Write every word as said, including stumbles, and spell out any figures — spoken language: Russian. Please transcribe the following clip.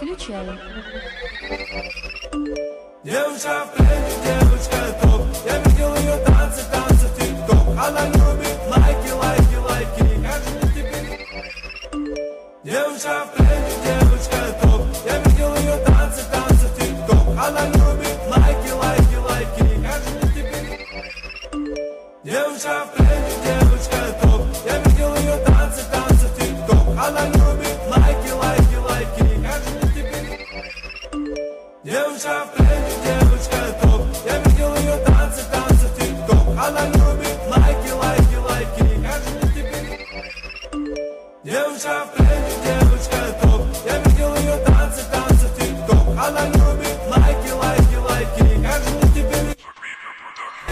Включай. Девушка в тренде, девушка топ. Я видел ее танцы, танцы в тик-ток. Она любит лайки, лайки, лайки. Как же мне теперь? Девушка в тренде, девушка